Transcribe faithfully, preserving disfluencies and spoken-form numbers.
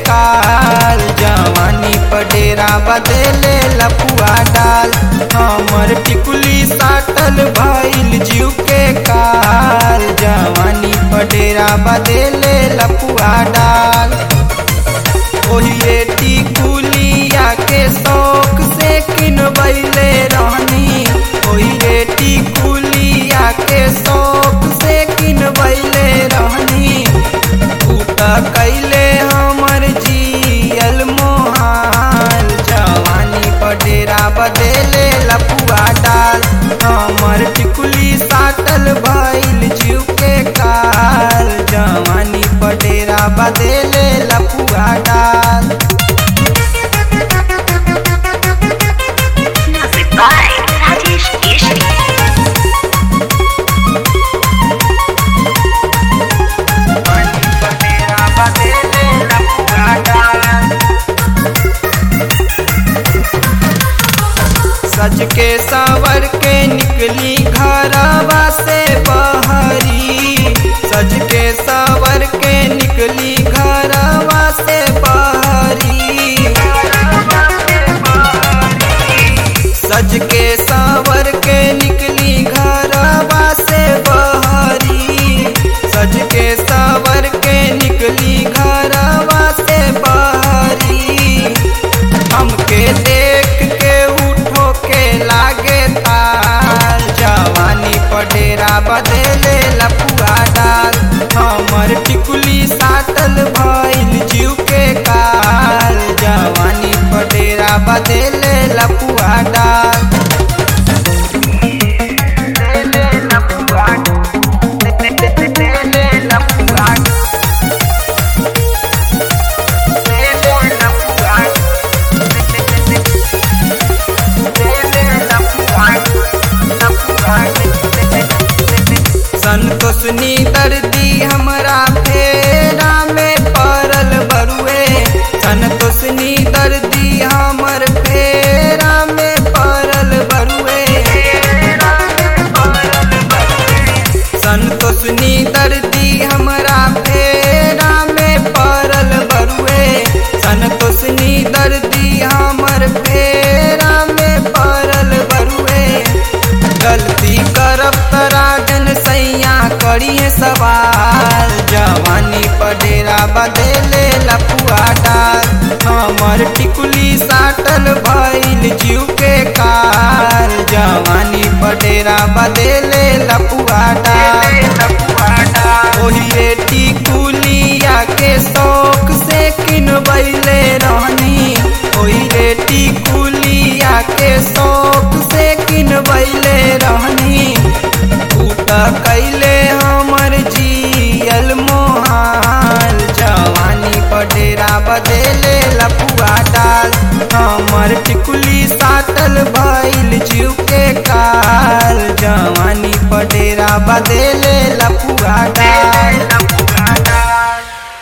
काल, जवानी पडेरा बदले लपुआ डाल। हमर टिकुली साटल भइल जीव के काल, जवानी पडेरा बदले लपुआ डाल। ओही रे टिकुलिया के शौक से किनबैले रहनी, ओही रे टिकुलिया के शौक से किनबैले रहनी। तू त कैले हमर जियल मोहाल, जवानी पडेरा बदले लपुआ डाल। हमर टिकुली साटल भइल जीव के काल, जवानी पडेरा बदले लपुआ डाल। Music by Rajesh Keshri. सज के सावर के निकली घरवा से बहरी, सज के सावर के निकली घरवा से बहरी। सज के सावर के निकली घरवा से बहरी, सज के सावर के निकली घरवा से बहरी। हमके देख के उठो के लागे ताल, जवानी पडेरा बदले लपुआ डाल। हमर टिकुली साटल भइल जीव के काल, जवानी पडेरा बदले लपुआ डाल। संतोषनी दर्दी हमरा फेरा में पड़ल बरुए, संतोषनी दर्दी हमर फेरा में पड़ल बरुए। संतोषनी दर्दी हमरा फेरा में पड़ल बरुए, संतोषनी दर्दी हमर फेरा में पड़ल बरुए। गलती करब तरागन सैया करिए सवाल, जवानी पडेरा बदले लपुआ डाल। हमर टिकुली साटल भइल जीव के काल, जवानी पडेरा बदले लपुआ डाल। ओही रे टिकुलिया के शौक से किनबैले रहनी, ओही रे टिकुलिया के शौक से किनबैले रहनी। तू त कैले हमर जियल मोहाल, जवानी पडेरा बदले लपुआ डाल। हमर टिकुली साटल भइल जीव के काल, जवानी पडेरा बदले